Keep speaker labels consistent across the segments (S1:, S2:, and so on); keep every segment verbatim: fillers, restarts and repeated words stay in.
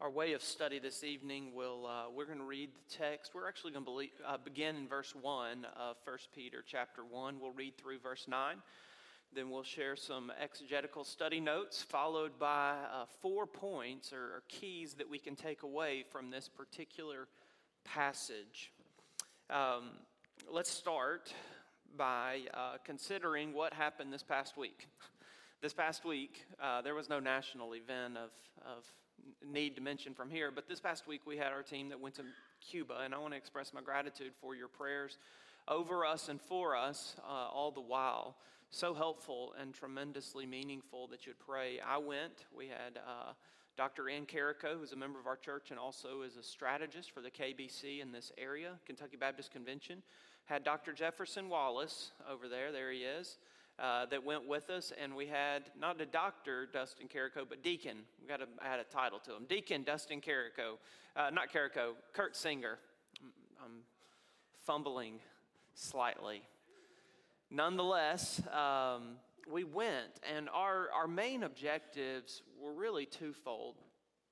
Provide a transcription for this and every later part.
S1: Our way of study this evening, will uh, we're going to read the text. We're actually going to uh, begin in verse one of First Peter chapter one. We'll read through verse nine. Then we'll share some exegetical study notes, followed by uh, four points or, or keys that we can take away from this particular passage. Um, let's start by uh, considering what happened this past week. This past week, uh, there was no national event of, of need to mention from here, but this past week we had our team that went to Cuba, and I want to express my gratitude for your prayers over us and for us uh, all the while. So helpful and tremendously meaningful that you'd pray. I went. We had uh, Doctor Ann Carrico, who's a member of our church and also is a strategist for the K B C in this area, Kentucky Baptist Convention. Had Doctor Jefferson Wallace over there. There he is. Uh, that went with us, and we had not a Doctor Dustin Carrico, but Deacon. We got to add a title to him. Deacon Dustin Carrico, uh, not Carrico, Kurt Singer. I'm fumbling slightly. Nonetheless, um, we went, and our, our main objectives were really twofold.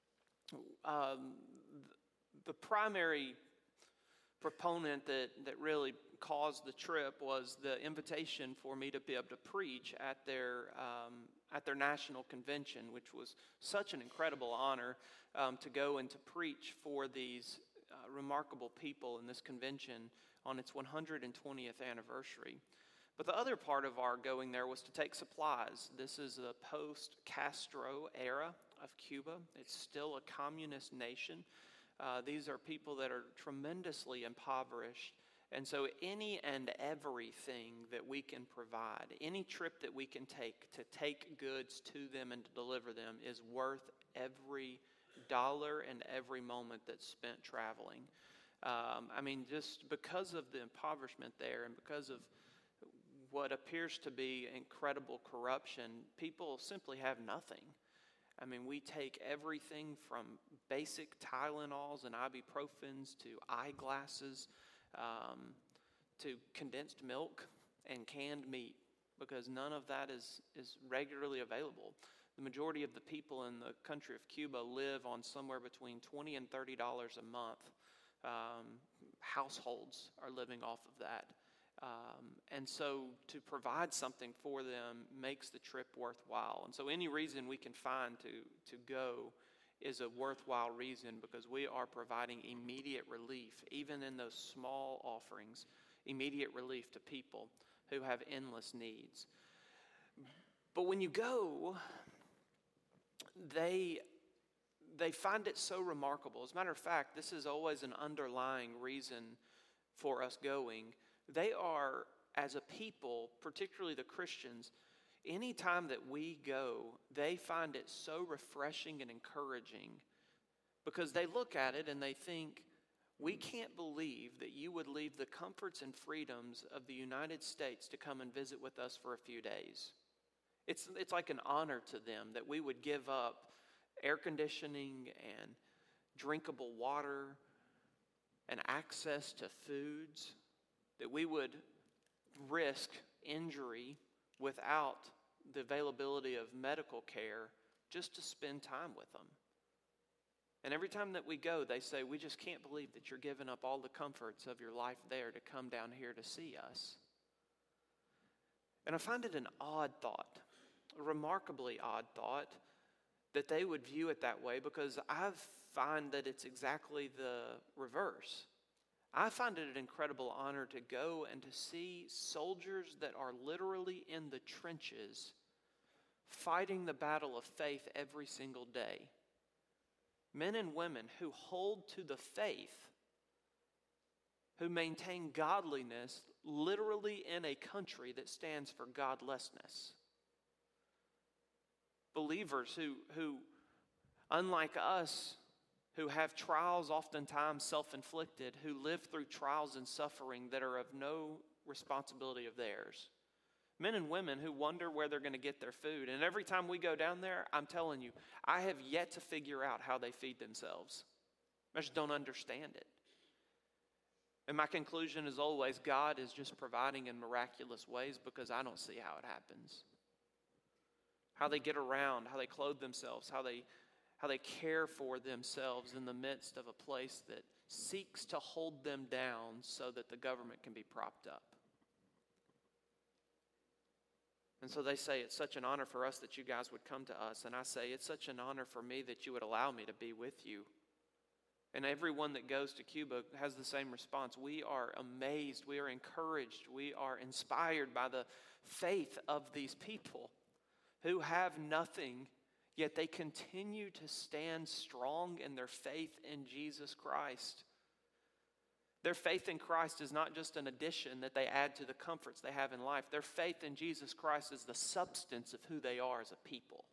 S1: Um, the primary proponent that, that really caused the trip was the invitation for me to be able to preach at their um, at their national convention, which was such an incredible honor um, to go and to preach for these uh, remarkable people in this convention on its one hundred twentieth anniversary. But the other part of our going there was to take supplies. This is a post-Castro era of Cuba. It's still a communist nation. Uh, these are people that are tremendously impoverished. And so any and everything that we can provide, any trip that we can take to take goods to them and to deliver them is worth every dollar and every moment that's spent traveling. Um, I mean, just because of the impoverishment there and because of what appears to be incredible corruption, people simply have nothing. I mean, we take everything from basic Tylenols and ibuprofens to eyeglasses um, to condensed milk and canned meat because none of that is, is regularly available. The majority of the people in the country of Cuba live on somewhere between twenty and thirty dollars a month. Um, households are living off of that. Um, and so to provide something for them makes the trip worthwhile. And so any reason we can find to, to go is a worthwhile reason because we are providing immediate relief, even in those small offerings, immediate relief to people who have endless needs. But when you go, they, they find it so remarkable. As a matter of fact, this is always an underlying reason for us going. They are, as a people, particularly the Christians, anytime that we go, they find it so refreshing and encouraging because they look at it and they think, we can't believe that you would leave the comforts and freedoms of the United States to come and visit with us for a few days. It's, it's like an honor to them that we would give up air conditioning and drinkable water and access to foods, that we would risk injury without the availability of medical care just to spend time with them. And every time that we go, they say, we just can't believe that you're giving up all the comforts of your life there to come down here to see us. And I find it an odd thought, a remarkably odd thought, that they would view it that way because I find that it's exactly the reverse. I find it an incredible honor to go and to see soldiers that are literally in the trenches fighting the battle of faith every single day. Men and women who hold to the faith, who maintain godliness literally in a country that stands for godlessness. Believers who, who unlike us, who have trials oftentimes self-inflicted, who live through trials and suffering that are of no responsibility of theirs. Men and women who wonder where they're going to get their food. And every time we go down there, I'm telling you, I have yet to figure out how they feed themselves. I just don't understand it. And my conclusion is always, God is just providing in miraculous ways because I don't see how it happens. How they get around, how they clothe themselves, how they how they care for themselves in the midst of a place that seeks to hold them down so that the government can be propped up. And so they say, it's such an honor for us that you guys would come to us. And I say, it's such an honor for me that you would allow me to be with you. And everyone that goes to Cuba has the same response. We are amazed. We are encouraged. We are inspired by the faith of these people who have nothing, yet they continue to stand strong in their faith in Jesus Christ. Their faith in Christ is not just an addition that they add to the comforts they have in life. Their faith in Jesus Christ is the substance of who they are as a people.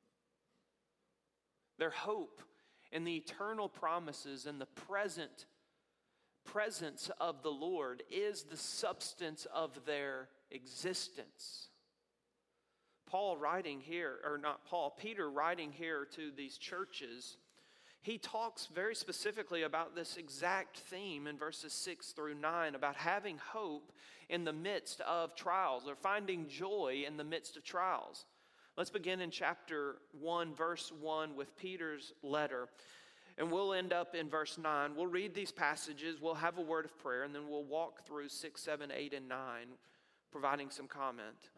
S1: Their hope in the eternal promises and the present presence of the Lord is the substance of their existence. Paul writing here, or not Paul, Peter writing here to these churches, he talks very specifically about this exact theme in verses six through nine, about having hope in the midst of trials, or finding joy in the midst of trials. Let's begin in chapter one, verse one with Peter's letter. And we'll end up in verse nine. We'll read these passages, we'll have a word of prayer, and then we'll walk through six, seven, eight, and nine, providing some comment.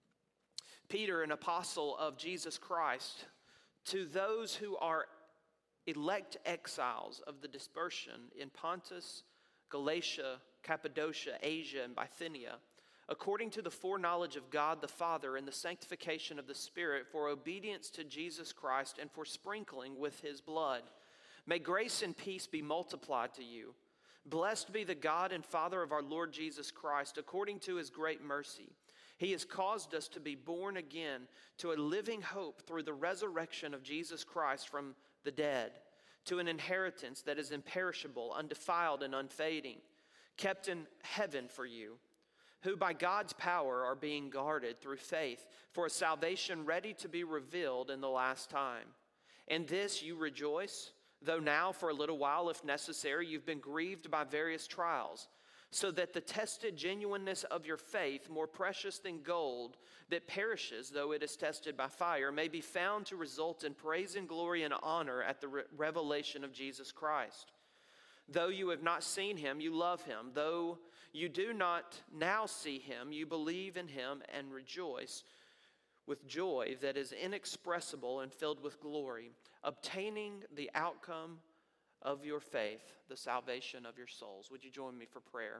S1: Peter, an apostle of Jesus Christ, to those who are elect exiles of the dispersion in Pontus, Galatia, Cappadocia, Asia, and Bithynia, according to the foreknowledge of God the Father and the sanctification of the Spirit, for obedience to Jesus Christ and for sprinkling with his blood. May grace and peace be multiplied to you. Blessed be the God and Father of our Lord Jesus Christ, according to his great mercy. He has caused us to be born again to a living hope through the resurrection of Jesus Christ from the dead, to an inheritance that is imperishable, undefiled, and unfading, kept in heaven for you, who by God's power are being guarded through faith for a salvation ready to be revealed in the last time. In this you rejoice, though now for a little while, if necessary, you've been grieved by various trials, so that the tested genuineness of your faith, more precious than gold that perishes though it is tested by fire, may be found to result in praise and glory and honor at the re- revelation of Jesus Christ. Though you have not seen him, you love him. Though you do not now see him, you believe in him and rejoice with joy that is inexpressible and filled with glory, obtaining the outcome of your faith, the salvation of your souls. Would you join me for prayer?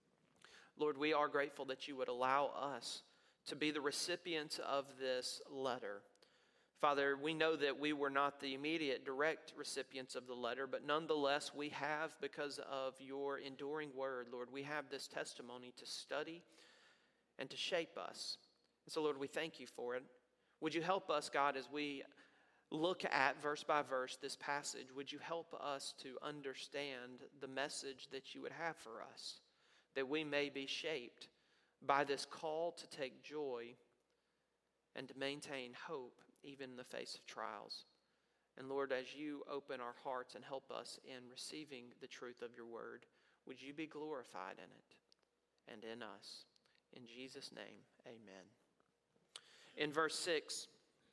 S1: Lord, we are grateful that you would allow us to be the recipients of this letter. Father, we know that we were not the immediate direct recipients of the letter, but nonetheless we have, because of your enduring word, Lord, we have this testimony to study and to shape us. And so, Lord, we thank you for it. Would you help us, God, as we look at verse by verse this passage? Would you help us to understand the message that you would have for us, that we may be shaped by this call to take joy and to maintain hope even in the face of trials. And Lord, as you open our hearts and help us in receiving the truth of your word, would you be glorified in it and in us? In Jesus' name, amen. In verse six,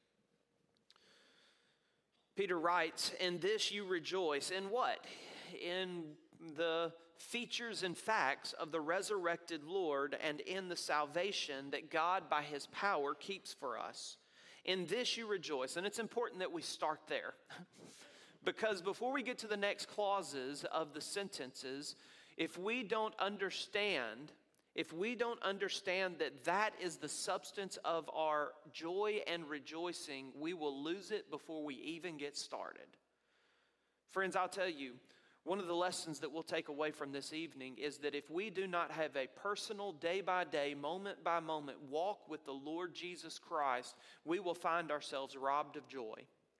S1: Peter writes, "In this you rejoice." In what? In the features and facts of the resurrected Lord and in the salvation that God by his power keeps for us. In this you rejoice. And it's important that we start there. Because before we get to the next clauses of the sentences, if we don't understand, if we don't understand that that is the substance of our joy and rejoicing, we will lose it before we even get started. Friends, I'll tell you, one of the lessons that we'll take away from this evening is that if we do not have a personal, day-by-day, moment-by-moment walk with the Lord Jesus Christ, we will find ourselves robbed of joy.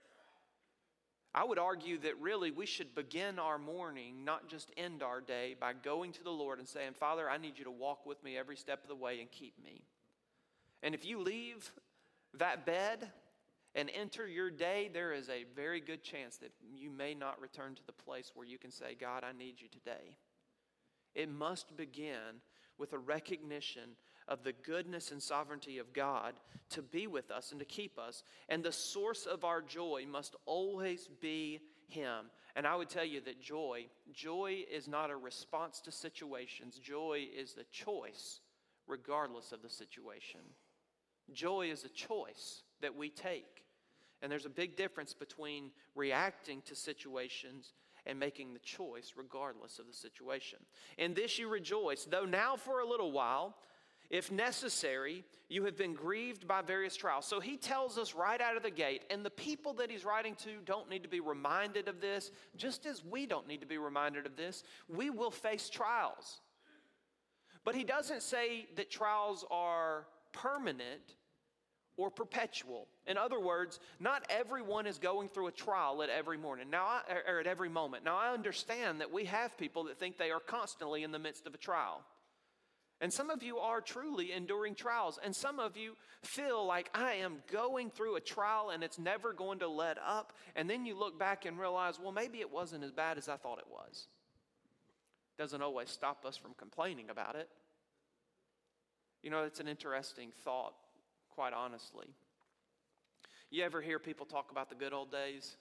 S1: I would argue that really we should begin our morning, not just end our day, by going to the Lord and saying, "Father, I need you to walk with me every step of the way and keep me." And if you leave that bed and enter your day, there is a very good chance that you may not return to the place where you can say, "God, I need you today." It must begin with a recognition of the goodness and sovereignty of God to be with us and to keep us. And the source of our joy must always be Him. And I would tell you that joy, joy is not a response to situations. Joy is the choice regardless of the situation. Joy is a choice that we take. And there's a big difference between reacting to situations and making the choice regardless of the situation. In this you rejoice, though now for a little while, if necessary, you have been grieved by various trials. So he tells us right out of the gate, and the people that he's writing to don't need to be reminded of this, just as we don't need to be reminded of this. We will face trials. But he doesn't say that trials are permanent or perpetual. In other words, not everyone is going through a trial at every morning. Now, I, or at every moment. Now, I understand that we have people that think they are constantly in the midst of a trial. And some of you are truly enduring trials. And some of you feel like I am going through a trial and it's never going to let up. And then you look back and realize, well, maybe it wasn't as bad as I thought it was. Doesn't always stop us from complaining about it. You know, it's an interesting thought, quite honestly. You ever hear people talk about the good old days?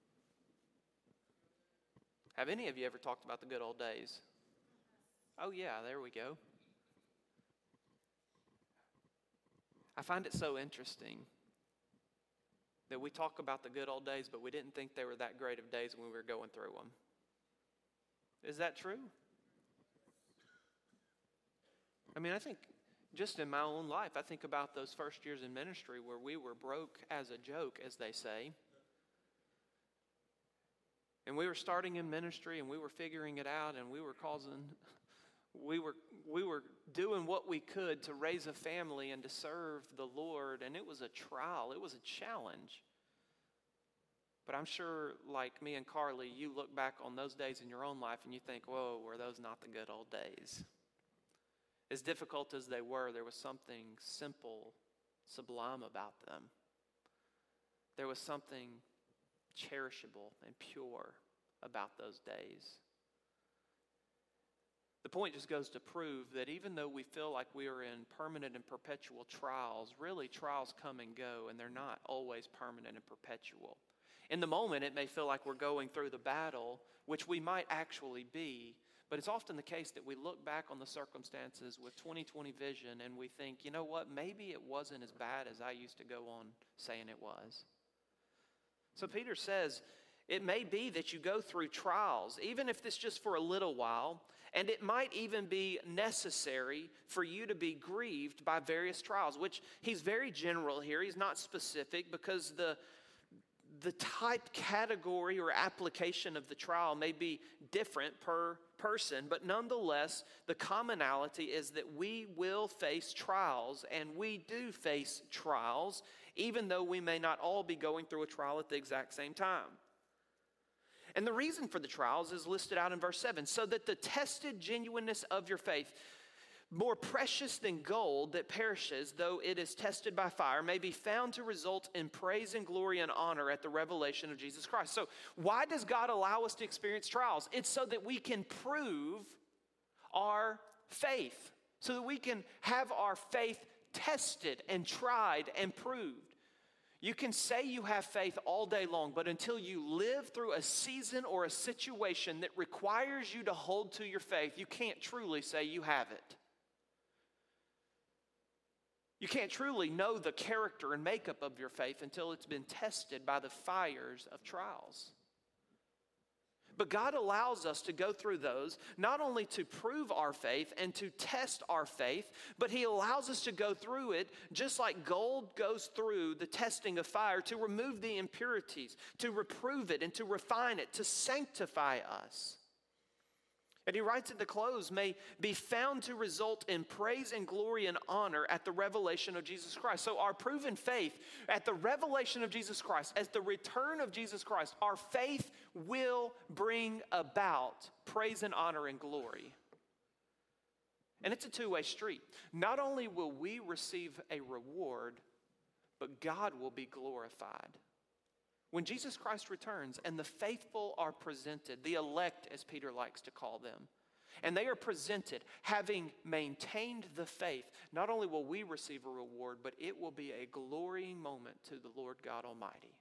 S1: Have any of you ever talked about the good old days? Oh yeah, there we go. I find it so interesting that we talk about the good old days, but we didn't think they were that great of days when we were going through them. Is that true? I mean, I think just in my own life, I think about those first years in ministry where we were broke as a joke, as they say. And we were starting in ministry and we were figuring it out and we were causing, we were, we were doing what we could to raise a family and to serve the Lord. And it was a trial. It was a challenge. But I'm sure, like me and Carly, you look back on those days in your own life and you think, whoa, were those not the good old days? As difficult as they were, there was something simple, sublime about them. There was something cherishable and pure about those days. The point just goes to prove that even though we feel like we are in permanent and perpetual trials, really trials come and go, and they're not always permanent and perpetual. In the moment, it may feel like we're going through the battle, which we might actually be, but it's often the case that we look back on the circumstances with twenty twenty vision and we think, you know what, maybe it wasn't as bad as I used to go on saying it was. So Peter says, it may be that you go through trials, even if it's just for a little while, and it might even be necessary for you to be grieved by various trials, which he's very general here. He's not specific because the The type, category, or application of the trial may be different per person, but nonetheless, the commonality is that we will face trials, and we do face trials, even though we may not all be going through a trial at the exact same time. And the reason for the trials is listed out in verse seven, so that the tested genuineness of your faith, more precious than gold that perishes, though it is tested by fire, may be found to result in praise and glory and honor at the revelation of Jesus Christ. So why does God allow us to experience trials? It's so that we can prove our faith, so that we can have our faith tested and tried and proved. You can say you have faith all day long, but until you live through a season or a situation that requires you to hold to your faith, you can't truly say you have it. You can't truly know the character and makeup of your faith until it's been tested by the fires of trials. But God allows us to go through those, not only to prove our faith and to test our faith, but He allows us to go through it just like gold goes through the testing of fire to remove the impurities, to reprove it and to refine it, to sanctify us. And he writes at the close, may be found to result in praise and glory and honor at the revelation of Jesus Christ. So our proven faith at the revelation of Jesus Christ, at the return of Jesus Christ, our faith will bring about praise and honor and glory. And it's a two-way street. Not only will we receive a reward, but God will be glorified. When Jesus Christ returns and the faithful are presented, the elect, as Peter likes to call them, and they are presented having maintained the faith, not only will we receive a reward, but it will be a glorying moment to the Lord God Almighty.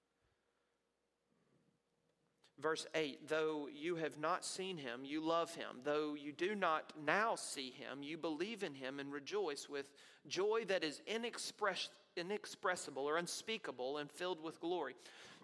S1: Verse eight, though you have not seen him, you love him. Though you do not now see him, you believe in him and rejoice with joy that is inexpress, inexpressible or unspeakable and filled with glory.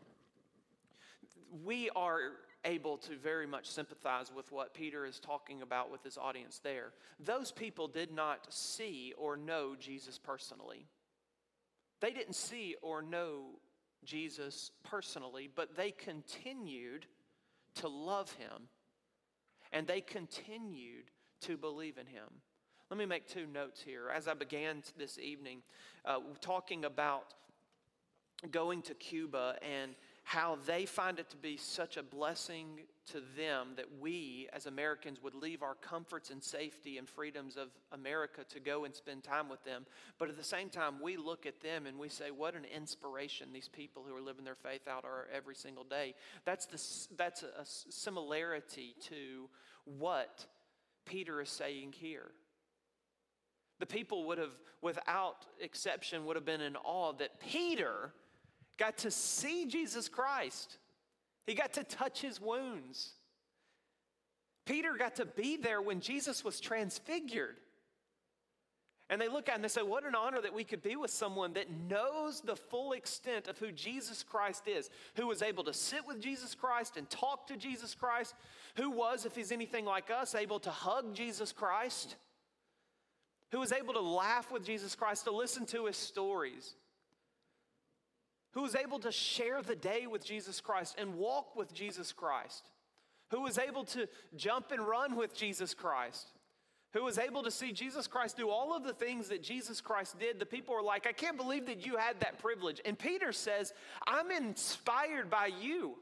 S1: We are able to very much sympathize with what Peter is talking about with his audience there. Those people did not see or know Jesus personally. They didn't see or know Jesus personally, but they continued to love him, and they continued to believe in him. Let me make two notes here. As I began this evening, uh, talking about going to Cuba and how they find it to be such a blessing to them that we as Americans would leave our comforts and safety and freedoms of America to go and spend time with them. But at the same time, we look at them and we say, what an inspiration these people who are living their faith out are every single day. That's, the, that's a, a similarity to what Peter is saying here. The people would have, without exception, would have been in awe that Peter got to see Jesus Christ. He got to touch his wounds. Peter got to be there when Jesus was transfigured. And they look at it and they say, what an honor that we could be with someone that knows the full extent of who Jesus Christ is, who was able to sit with Jesus Christ and talk to Jesus Christ, who was, if he's anything like us, able to hug Jesus Christ, who was able to laugh with Jesus Christ, to listen to his stories, who was able to share the day with Jesus Christ and walk with Jesus Christ, who was able to jump and run with Jesus Christ, who was able to see Jesus Christ do all of the things that Jesus Christ did. The people were like, I can't believe that you had that privilege. And Peter says, I'm inspired by you.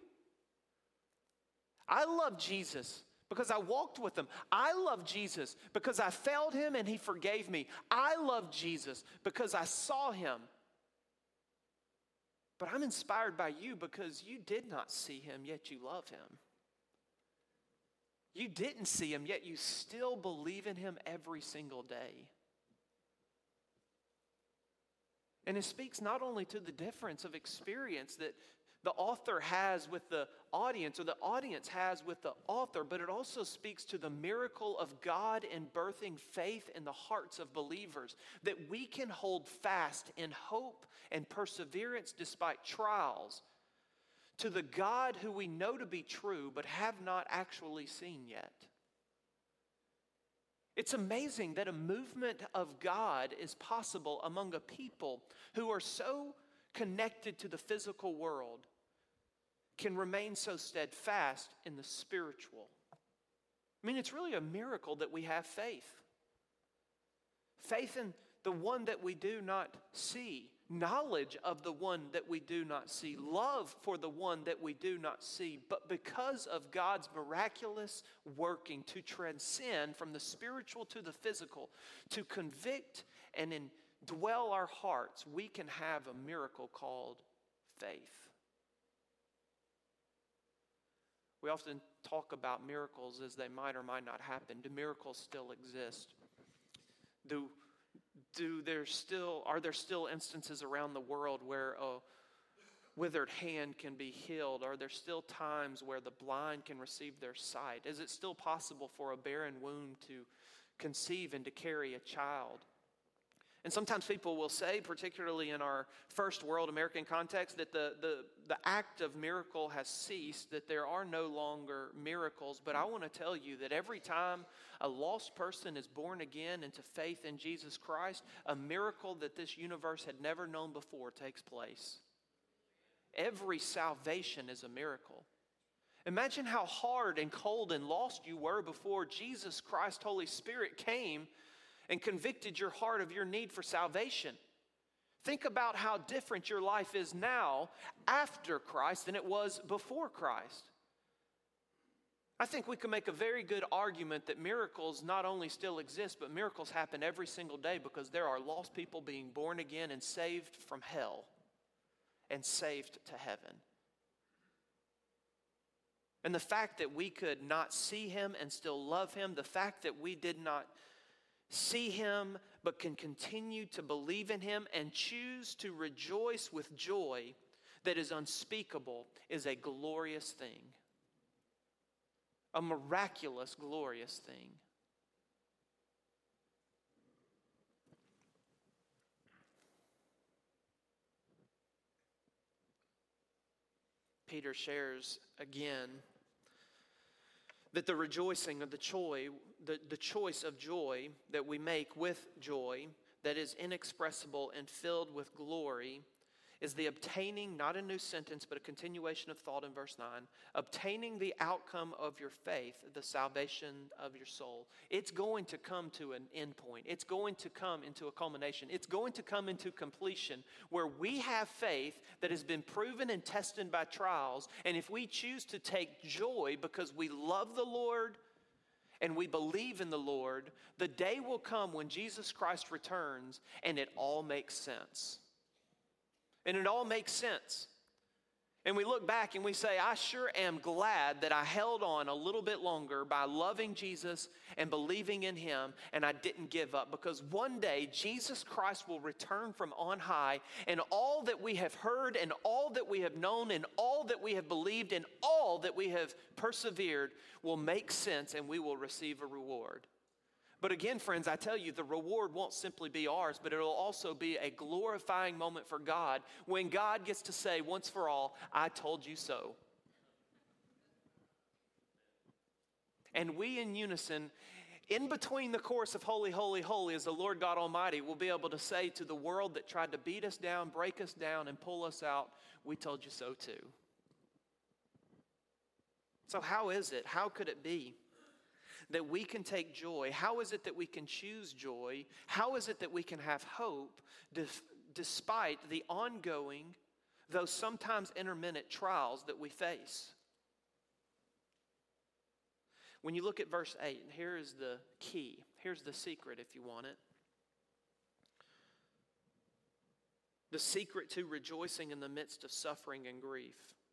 S1: I love Jesus because I walked with him. I love Jesus because I felt him and he forgave me. I love Jesus because I saw him. But I'm inspired by you because you did not see him, yet you love him. You didn't see him, yet you still believe in him every single day. And it speaks not only to the difference of experience that the author has with the audience, or the audience has with the author, but it also speaks to the miracle of God in birthing faith in the hearts of believers, that we can hold fast in hope and perseverance despite trials to the God who we know to be true but have not actually seen yet. It's amazing that a movement of God is possible among a people who are so connected to the physical world, can remain so steadfast in the spiritual. I mean, it's really a miracle that we have faith. Faith in the one that we do not see, knowledge of the one that we do not see, love for the one that we do not see. But because of God's miraculous working to transcend from the spiritual to the physical, to convict and indwell our hearts, we can have a miracle called faith. We often talk about miracles as they might or might not happen. Do miracles still exist? Do Do there still, are there still instances around the world where a withered hand can be healed? Are there still times where the blind can receive their sight? Is it still possible for a barren womb to conceive and to carry a child? And sometimes people will say, particularly in our first world American context, that the, the, the act of miracle has ceased, that there are no longer miracles. But I want to tell you that every time a lost person is born again into faith in Jesus Christ, a miracle that this universe had never known before takes place. Every salvation is a miracle. Imagine how hard and cold and lost you were before Jesus Christ, Holy Spirit, came and convicted your heart of your need for salvation. Think about how different your life is now after Christ than it was before Christ. I think we can make a very good argument that miracles not only still exist, but miracles happen every single day because there are lost people being born again and saved from hell and saved to heaven. And the fact that we could not see him and still love him, the fact that we did not see him but can continue to believe in him and choose to rejoice with joy that is unspeakable, is a glorious thing. A miraculous, glorious thing. Peter shares again that the rejoicing of the joy, the, the choice of joy that we make with joy that is inexpressible and filled with glory is the obtaining, not a new sentence, but a continuation of thought in verse nine, obtaining the outcome of your faith, the salvation of your soul. It's going to come to an end point. It's going to come into a culmination. It's going to come into completion where we have faith that has been proven and tested by trials. And if we choose to take joy because we love the Lord and we believe in the Lord, the day will come when Jesus Christ returns and it all makes sense. And it all makes sense. And we look back and we say, I sure am glad that I held on a little bit longer by loving Jesus and believing in him, and I didn't give up. Because one day, Jesus Christ will return from on high, and all that we have heard and all that we have known and all that we have believed and all that we have persevered will make sense, and we will receive a reward. But again, friends, I tell you, the reward won't simply be ours, but it'll also be a glorifying moment for God when God gets to say once for all, I told you so. And we in unison, in between the chorus of Holy, Holy, Holy is the Lord God Almighty, will be able to say to the world that tried to beat us down, break us down, and pull us out, we told you so too. So how is it? How could it be that we can take joy? How is it that we can choose joy? How is it that we can have hope def- despite the ongoing, though sometimes intermittent trials that we face? When you look at verse eight, and here is the key. Here's the secret if you want it. The secret to rejoicing in the midst of suffering and grief.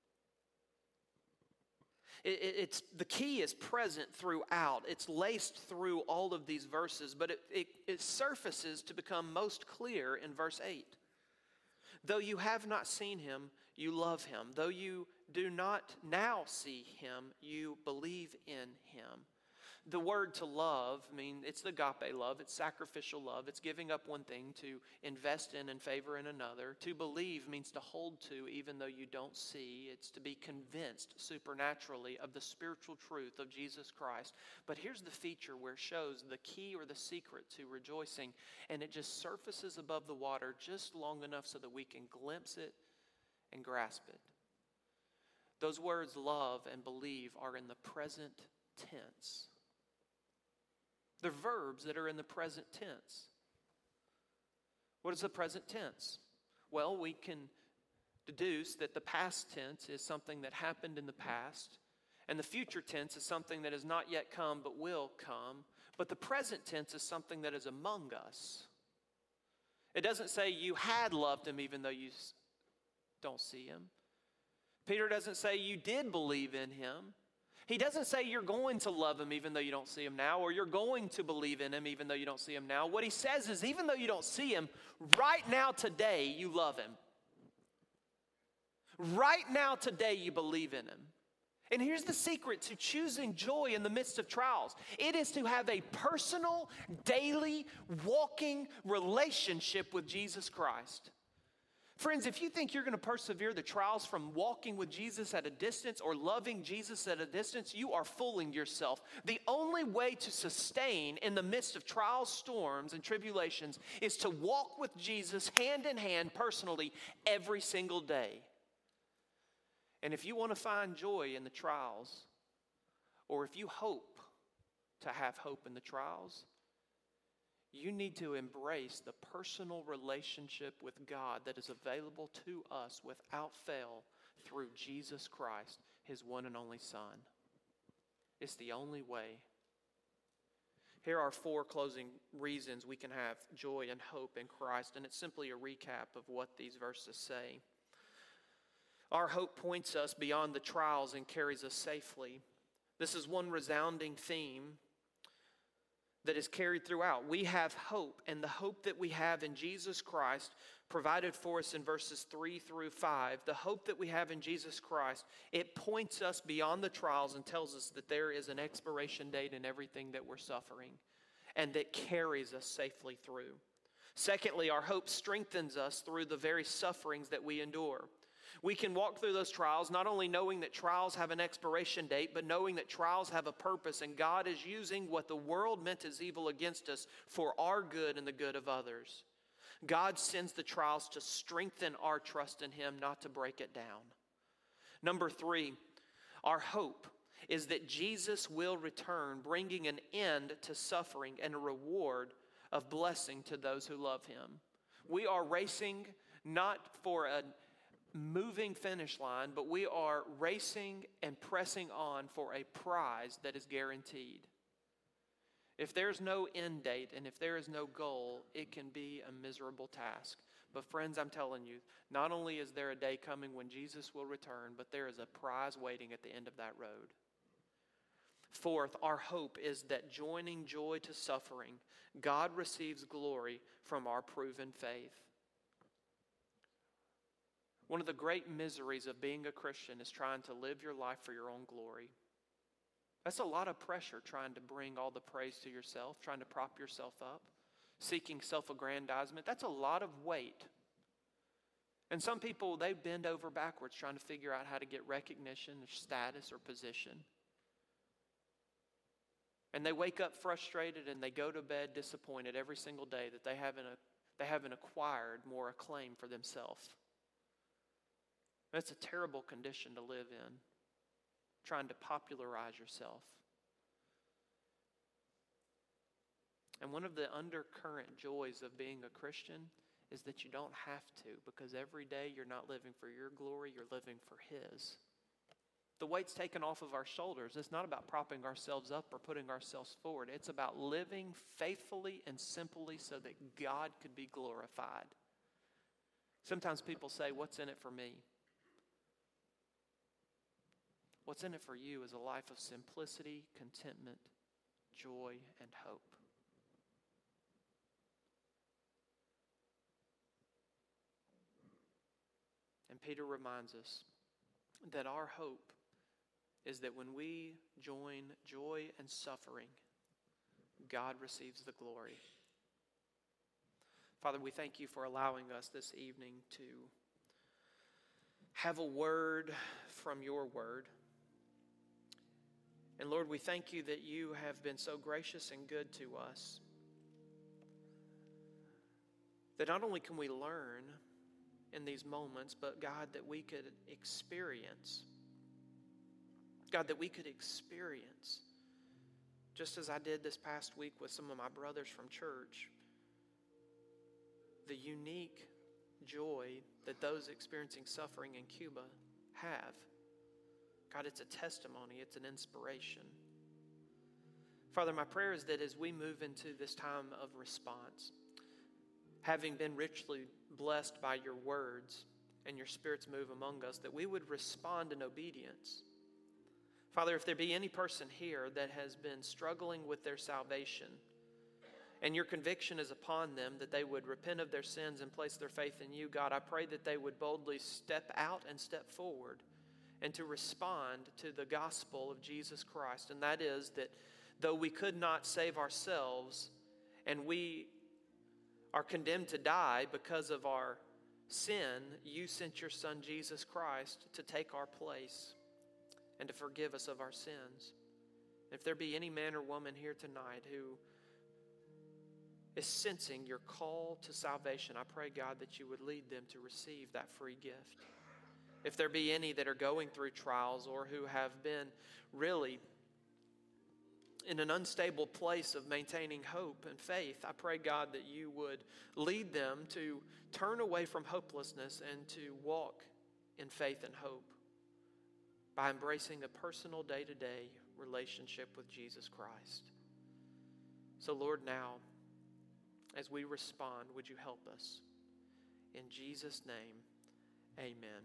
S1: It, it, it's, the key is present throughout. It's laced through all of these verses, but it, it, it surfaces to become most clear in verse eight. Though you have not seen him, you love him. Though you do not now see him, you believe in him. The word to love, I mean, it's the agape love. It's sacrificial love. It's giving up one thing to invest in and favor in another. To believe means to hold to even though you don't see. It's to be convinced supernaturally of the spiritual truth of Jesus Christ. But here's the feature where it shows the key or the secret to rejoicing, and it just surfaces above the water just long enough so that we can glimpse it and grasp it. Those words love and believe are in the present tense. They're verbs that are in the present tense. What is the present tense? Well, we can deduce that the past tense is something that happened in the past, and the future tense is something that has not yet come but will come. But the present tense is something that is among us. It doesn't say you had loved him even though you don't see him. Peter doesn't say you did believe in him. He doesn't say you're going to love him even though you don't see him now, or you're going to believe in him even though you don't see him now. What he says is even though you don't see him, right now today you love him. Right now today you believe in him. And here's the secret to choosing joy in the midst of trials. It is to have a personal, daily, walking relationship with Jesus Christ. Friends, if you think you're going to persevere the trials from walking with Jesus at a distance or loving Jesus at a distance, you are fooling yourself. The only way to sustain in the midst of trials, storms, and tribulations is to walk with Jesus hand in hand personally every single day. And if you want to find joy in the trials, or if you hope to have hope in the trials, you need to embrace the personal relationship with God that is available to us without fail through Jesus Christ, his one and only Son. It's the only way. Here are four closing reasons we can have joy and hope in Christ, and it's simply a recap of what these verses say. Our hope points us beyond the trials and carries us safely. This is one resounding theme that is carried throughout. We have hope, and the hope that we have in Jesus Christ provided for us in verses three through five, the hope that we have in Jesus Christ, it points us beyond the trials and tells us that there is an expiration date in everything that we're suffering, and that carries us safely through. Secondly, our hope strengthens us through the very sufferings that we endure. We can walk through those trials not only knowing that trials have an expiration date, but knowing that trials have a purpose, and God is using what the world meant as evil against us for our good and the good of others. God sends the trials to strengthen our trust in Him, not to break it down. Number three, our hope is that Jesus will return, bringing an end to suffering and a reward of blessing to those who love Him. We are racing not for a moving finish line, but we are racing and pressing on for a prize that is guaranteed. If there's no end date and if there is no goal, it can be a miserable task. But friends, I'm telling you, not only is there a day coming when Jesus will return, but there is a prize waiting at the end of that road. Fourth, our hope is that joining joy to suffering, God receives glory from our proven faith. One of the great miseries of being a Christian is trying to live your life for your own glory. That's a lot of pressure, trying to bring all the praise to yourself, trying to prop yourself up, seeking self-aggrandizement. That's a lot of weight. And some people, they bend over backwards trying to figure out how to get recognition or status or position. And they wake up frustrated and they go to bed disappointed every single day that they haven't, they haven't acquired more acclaim for themselves. That's a terrible condition to live in, trying to popularize yourself. And one of the undercurrent joys of being a Christian is that you don't have to, because every day you're not living for your glory, you're living for His. The weight's taken off of our shoulders. It's not about propping ourselves up or putting ourselves forward. It's about living faithfully and simply so that God could be glorified. Sometimes people say, "What's in it for me?" What's in it for you is a life of simplicity, contentment, joy, and hope. And Peter reminds us that our hope is that when we join joy and suffering, God receives the glory. Father, we thank You for allowing us this evening to have a word from Your word. And Lord, we thank You that You have been so gracious and good to us, that not only can we learn in these moments, but God, that we could experience, God, that we could experience, just as I did this past week with some of my brothers from church, the unique joy that those experiencing suffering in Cuba have. God, it's a testimony, it's an inspiration. Father, my prayer is that as we move into this time of response, having been richly blessed by Your words and Your Spirit's move among us, that we would respond in obedience. Father, if there be any person here that has been struggling with their salvation, and Your conviction is upon them that they would repent of their sins and place their faith in You, God, I pray that they would boldly step out and step forward and to respond to the gospel of Jesus Christ. And that is that though we could not save ourselves and we are condemned to die because of our sin, You sent Your Son Jesus Christ to take our place and to forgive us of our sins. If there be any man or woman here tonight who is sensing Your call to salvation, I pray, God, that You would lead them to receive that free gift. If there be any that are going through trials or who have been really in an unstable place of maintaining hope and faith, I pray, God, that You would lead them to turn away from hopelessness and to walk in faith and hope by embracing a personal day-to-day relationship with Jesus Christ. So, Lord, now, as we respond, would You help us? In Jesus' name, amen.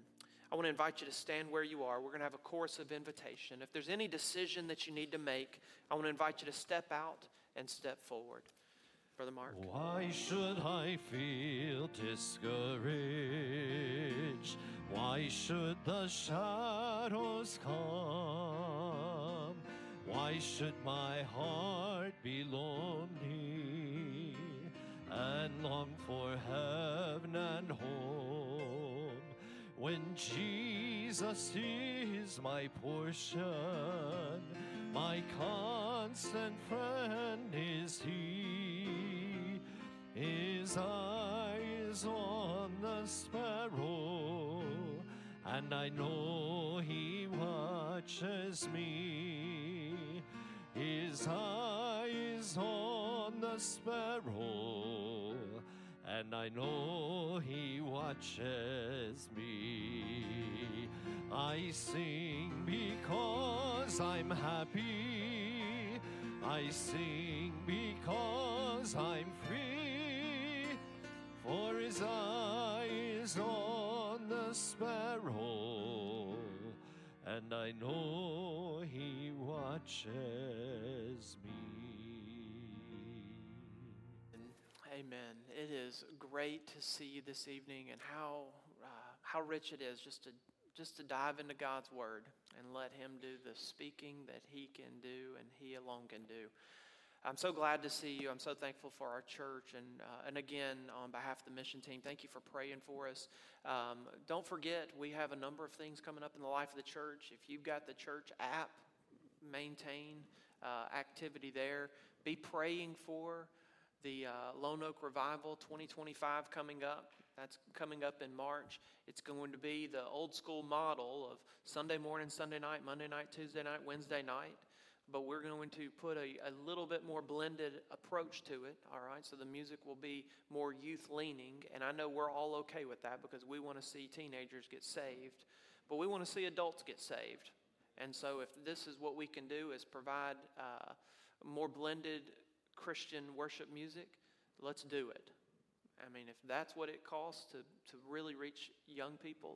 S1: I want to invite you to stand where you are. We're going to have a chorus of invitation. If there's any decision that you need to make, I want to invite you to step out and step forward. Brother Mark.
S2: Why should I feel discouraged? Why should the shadows come? Why should my heart be lonely and long for heaven and home? When Jesus is my portion, my constant friend is He. His eye is on the sparrow, and I know He watches me. His eye is on the sparrow, and I know He watches me. I sing because I'm happy. I sing because I'm free. For His eye is on the sparrow, and I know He watches me.
S1: Amen. It is great to see you this evening, and how uh, how rich it is just to just to dive into God's Word and let Him do the speaking that He can do and He alone can do. I'm so glad to see you. I'm so thankful for our church, and uh, and again, on behalf of the mission team, thank you for praying for us. Um, don't forget, we have a number of things coming up in the life of the church. If you've got the church app, maintain uh, activity there. Be praying for the uh, Lone Oak Revival twenty twenty-five coming up. That's coming up in March. It's going to be the old school model of Sunday morning, Sunday night, Monday night, Tuesday night, Wednesday night. But we're going to put a, a little bit more blended approach to it, all right? So the music will be more youth-leaning, and I know we're all okay with that because we want to see teenagers get saved, but we want to see adults get saved. And so if this is what we can do is provide uh, more blended Christian worship music, let's do it. I mean, if that's what it costs to, to really reach young people,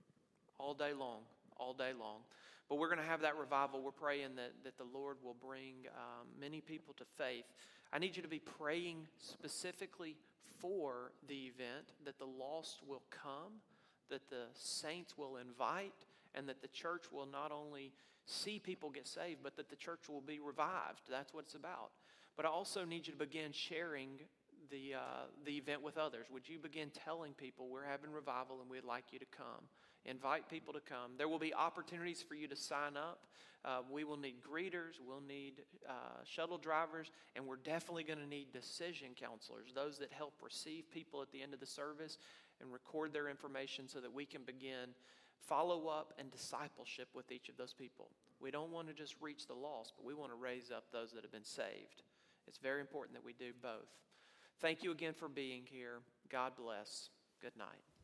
S1: all day long, all day long. But we're going to have that revival. We're praying that, that the Lord will bring um, many people to faith. I need you to be praying specifically for the event, that the lost will come, that the saints will invite, and that the church will not only see people get saved, but that the church will be revived. That's what it's about. But I also need you to begin sharing the uh, the event with others. Would you begin telling people we're having revival and we'd like you to come? Invite people to come. There will be opportunities for you to sign up. Uh, we will need greeters. We'll need uh, shuttle drivers. And we're definitely going to need decision counselors, those that help receive people at the end of the service and record their information so that we can begin follow-up and discipleship with each of those people. We don't want to just reach the lost, but we want to raise up those that have been saved. It's very important that we do both. Thank you again for being here. God bless. Good night.